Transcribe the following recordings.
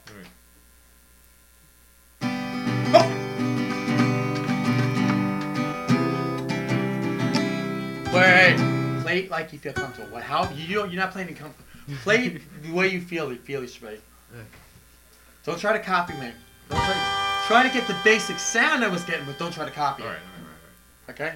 Wait. Play it like you feel comfortable. How you're not playing in comfort. Play it the way you feel it right. Don't try to copy me. Don't try to get the basic sound I was getting, but don't try to copy it. All right. Okay?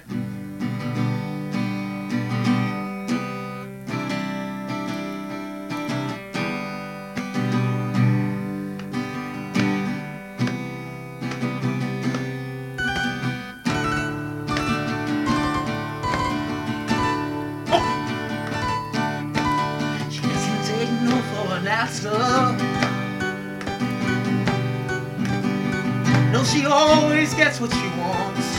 She doesn't take no for an answer. No, she always gets what she wants.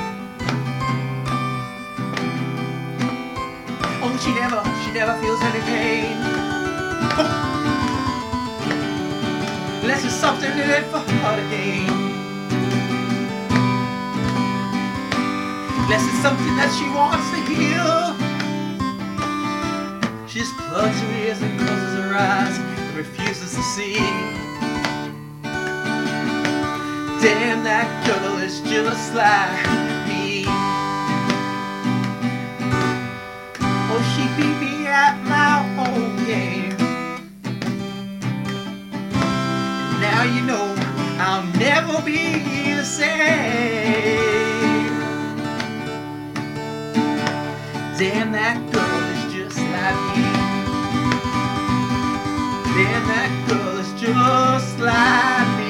Oh, she never feels any pain. Oh. Unless there's something in it for her to gain. Unless it's something that she wants to heal. She just plugs her ears and closes her eyes and refuses to see. Damn, that girl is just like me. Oh, she beat me at my own game. And now you know I'll never be the same. Damn, that girl is just like me. Damn, that girl is just like me.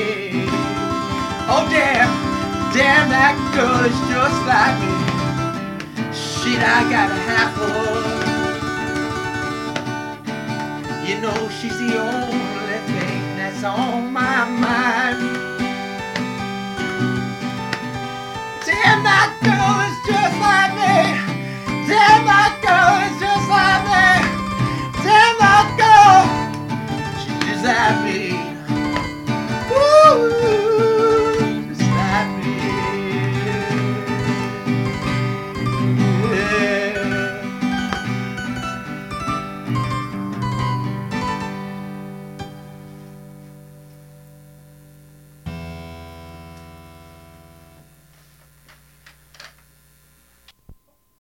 Oh damn, that girl is just like me. Shit, I got a half of her. You know she's the only thing that's on my mind. Damn, that girl is